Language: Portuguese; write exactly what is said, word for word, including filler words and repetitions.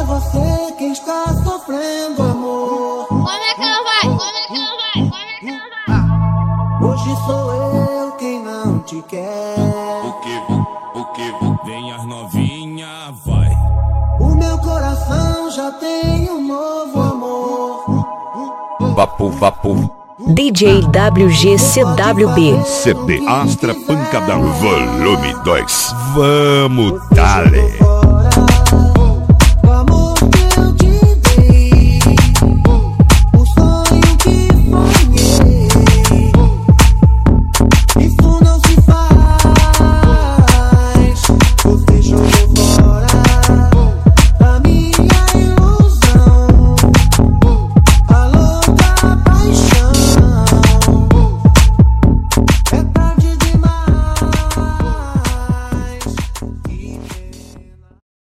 você quem está sofrendo, amor. Como é que ela vai? Como é que ela vai? Como é que ela vai? Hoje sou eu quem não te quer. O que, o que, vem as novinha, vai. O meu coração já tem um novo amor. Vapo, vapo. D J W G C W B. C D Astra Pancadão. Volume dois. Vamos, dale.